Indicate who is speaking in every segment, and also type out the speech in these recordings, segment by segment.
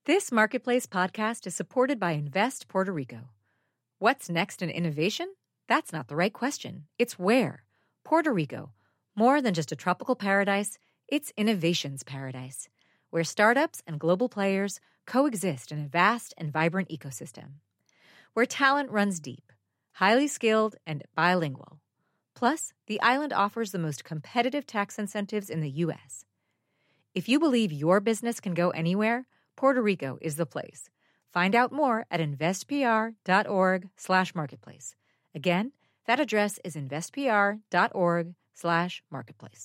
Speaker 1: This Marketplace podcast is supported by Invest Puerto Rico. What's next in innovation? That's not the right question. It's where. Puerto Rico. More than just a tropical paradise, it's innovation's paradise, where startups and global players coexist in a vast and vibrant ecosystem. Where talent runs deep, highly skilled, and bilingual. Plus, the island offers the most competitive tax incentives in the U.S. If you believe your business can go anywhere, Puerto Rico is the place. Find out more at investpr.org/marketplace. Again, that address is investpr.org/marketplace.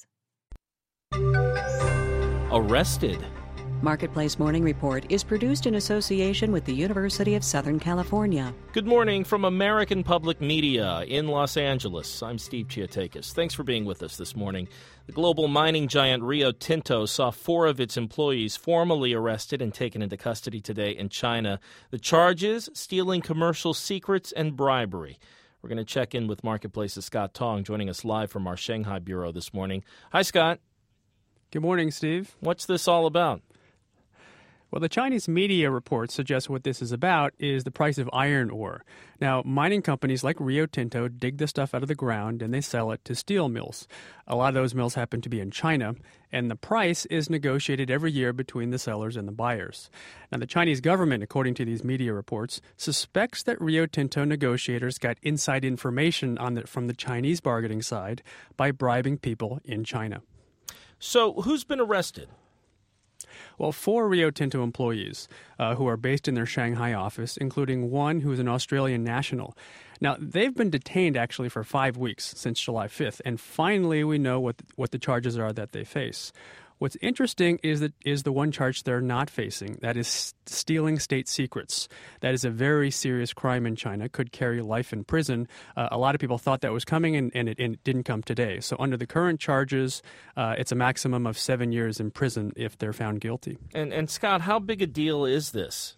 Speaker 2: Arrested.
Speaker 3: Marketplace Morning Report is produced in association with the University of Southern California.
Speaker 2: Good morning from American Public Media in Los Angeles. I'm Steve Chiatakis. Thanks for being with us this morning. The global mining giant Rio Tinto saw 4 of its employees formally arrested and taken into custody today in China. The charges, stealing commercial secrets and bribery. We're going to check in with Marketplace's Scott Tong, joining us live from our Shanghai bureau this morning. Hi, Scott.
Speaker 4: Good morning, Steve.
Speaker 2: What's this all about?
Speaker 4: Well, the Chinese media reports suggest what this is about is the price of iron ore. Now, mining companies like Rio Tinto dig the stuff out of the ground and they sell it to steel mills. A lot of those mills happen to be in China, and the price is negotiated every year between the sellers and the buyers. Now, the Chinese government, according to these media reports, suspects that Rio Tinto negotiators got inside information from the Chinese bargaining side by bribing people in China.
Speaker 2: So, who's been arrested?
Speaker 4: Well, 4 Rio Tinto employees who are based in their Shanghai office, including one who is an Australian national. Now, they've been detained actually for 5 weeks since July 5th, and finally we know what the charges are that they face. What's interesting is the one charge they're not facing. That is stealing state secrets. That is a very serious crime in China, could carry life in prison. A lot of people thought that was coming, and it didn't come today. So under the current charges, it's a maximum of 7 years in prison if they're found guilty.
Speaker 2: And Scott, how big a deal is this?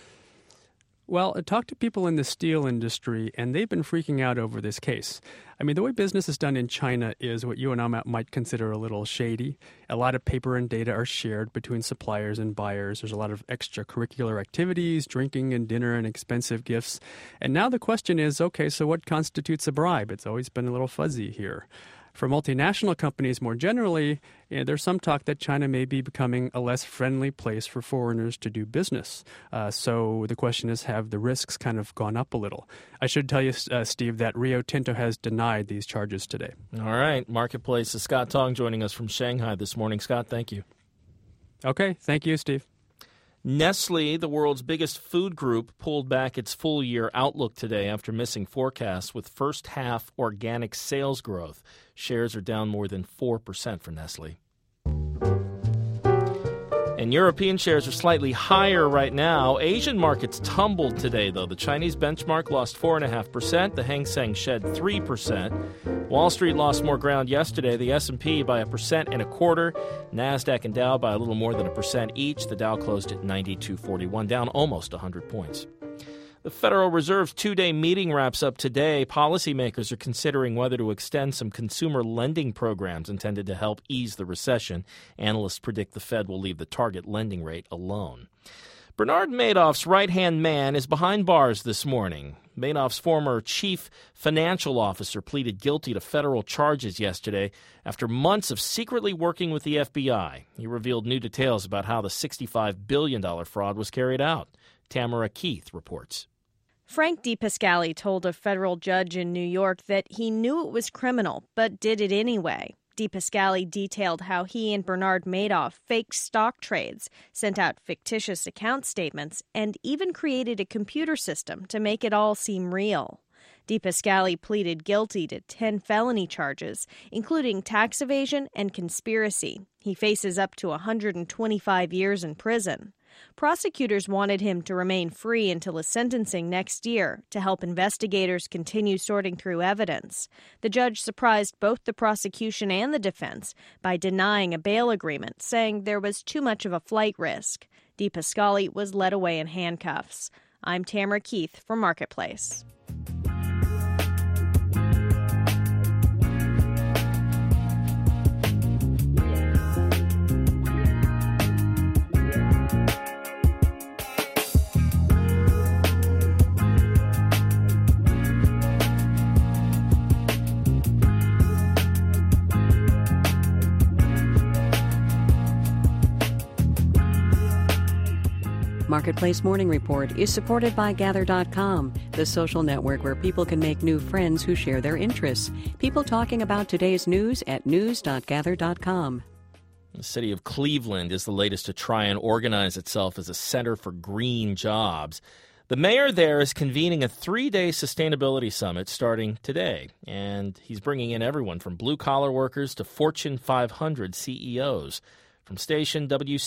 Speaker 4: Well, I talked to people in the steel industry, and they've been freaking out over this case. I mean, the way business is done in China is what you and I might consider a little shady. A lot of paper and data are shared between suppliers and buyers. There's a lot of extracurricular activities, drinking and dinner and expensive gifts. And now the question is, okay, so what constitutes a bribe? It's always been a little fuzzy here. For multinational companies more generally, there's some talk that China may be becoming a less friendly place for foreigners to do business. So the question is, have the risks kind of gone up a little? I should tell you, Steve, that Rio Tinto has denied these charges today.
Speaker 2: All right. Marketplace's Scott Tong joining us from Shanghai this morning. Scott, thank you.
Speaker 4: Okay. Thank you, Steve.
Speaker 2: Nestle, the world's biggest food group, pulled back its full-year outlook today after missing forecasts with first-half organic sales growth. Shares are down more than 4% for Nestle. And European shares are slightly higher right now. Asian markets tumbled today, though. The Chinese benchmark lost 4.5%. The Hang Seng shed 3%. Wall Street lost more ground yesterday. The S&P by 1.25%. NASDAQ and Dow by a little more than 1% each. The Dow closed at 92.41, down almost 100 points. The Federal Reserve's 2-day meeting wraps up today. Policymakers are considering whether to extend some consumer lending programs intended to help ease the recession. Analysts predict the Fed will leave the target lending rate alone. Bernard Madoff's right-hand man is behind bars this morning. Madoff's former chief financial officer pleaded guilty to federal charges yesterday after months of secretly working with the FBI. He revealed new details about how the $65 billion fraud was carried out. Tamara Keith reports.
Speaker 5: Frank DePascali told a federal judge in New York that he knew it was criminal, but did it anyway. DePascali detailed how he and Bernard Madoff faked stock trades, sent out fictitious account statements, and even created a computer system to make it all seem real. DePascali pleaded guilty to 10 felony charges, including tax evasion and conspiracy. He faces up to 125 years in prison. Prosecutors wanted him to remain free until his sentencing next year to help investigators continue sorting through evidence. The judge surprised both the prosecution and the defense by denying a bail agreement, saying there was too much of a flight risk. DePascali was led away in handcuffs. I'm Tamara Keith for Marketplace.
Speaker 3: Marketplace Morning Report is supported by Gather.com, the social network where people can make new friends who share their interests. People talking about today's news at news.gather.com.
Speaker 2: The city of Cleveland is the latest to try and organize itself as a center for green jobs. The mayor there is convening a 3-day sustainability summit starting today, and he's bringing in everyone from blue-collar workers to Fortune 500 CEOs. From station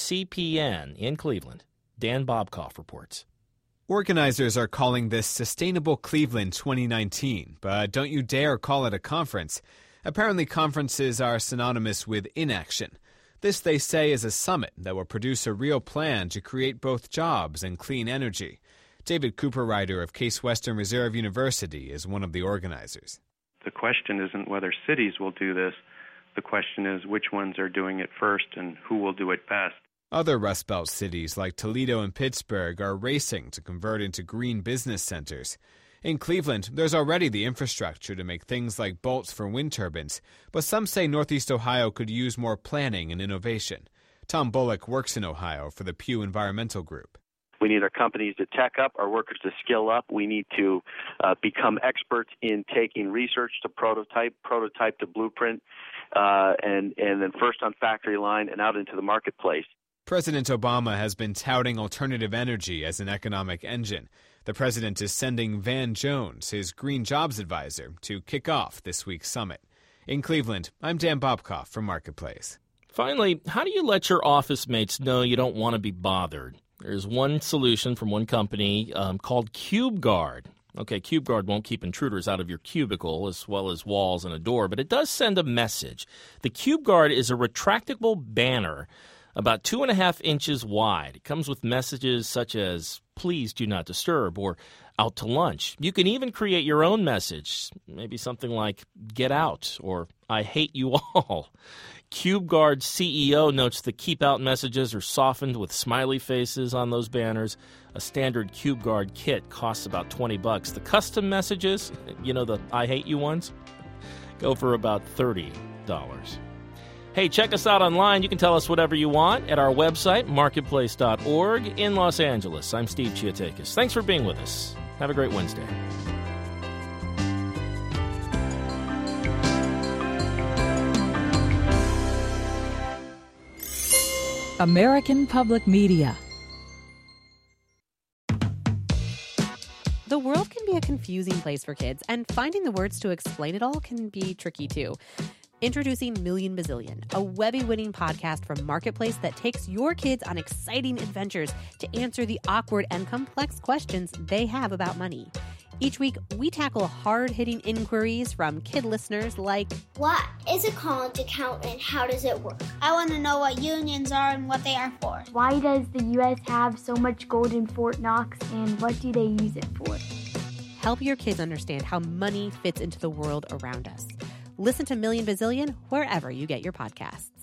Speaker 2: WCPN in Cleveland, Dan Bobkoff reports.
Speaker 6: Organizers are calling this Sustainable Cleveland 2019, but don't you dare call it a conference. Apparently, conferences are synonymous with inaction. This, they say, is a summit that will produce a real plan to create both jobs and clean energy. David Cooperrider of Case Western Reserve University is one of the organizers.
Speaker 7: The question isn't whether cities will do this. The question is which ones are doing it first and who will do it best.
Speaker 6: Other Rust Belt cities like Toledo and Pittsburgh are racing to convert into green business centers. In Cleveland, there's already the infrastructure to make things like bolts for wind turbines, but some say Northeast Ohio could use more planning and innovation. Tom Bullock works in Ohio for the Pew Environmental Group.
Speaker 8: We need our companies to tech up, our workers to skill up. We need to become experts in taking research to prototype to blueprint, and then first on factory line and out into the marketplace.
Speaker 6: President Obama has been touting alternative energy as an economic engine. The president is sending Van Jones, his green jobs advisor, to kick off this week's summit. In Cleveland, I'm Dan Bobkoff from Marketplace.
Speaker 2: Finally, how do you let your office mates know you don't want to be bothered? There's one solution from one company called CubeGuard. Okay, CubeGuard won't keep intruders out of your cubicle as well as walls and a door, but it does send a message. The CubeGuard is a retractable banner about 2.5 inches wide. It comes with messages such as, please do not disturb, or out to lunch. You can even create your own message, maybe something like, get out, or I hate you all. CubeGuard's CEO notes the keep out messages are softened with smiley faces on those banners. A standard CubeGuard kit costs about $20. The custom messages, the I hate you ones, go for about $30. Hey, check us out online. You can tell us whatever you want at our website, marketplace.org in Los Angeles. I'm Steve Chiatakis. Thanks for being with us. Have a great Wednesday.
Speaker 9: American Public Media.
Speaker 10: The world can be a confusing place for kids, and finding the words to explain it all can be tricky too. Introducing Million Bazillion, a Webby-winning podcast from Marketplace that takes your kids on exciting adventures to answer the awkward and complex questions they have about money. Each week, we tackle hard-hitting inquiries from kid listeners like,
Speaker 11: what is a college account and how does it work?
Speaker 12: I want to know what unions are and what they are for.
Speaker 13: Why does the U.S. have so much gold in Fort Knox and what do they use it for?
Speaker 10: Help your kids understand how money fits into the world around us. Listen to Million Bazillion wherever you get your podcasts.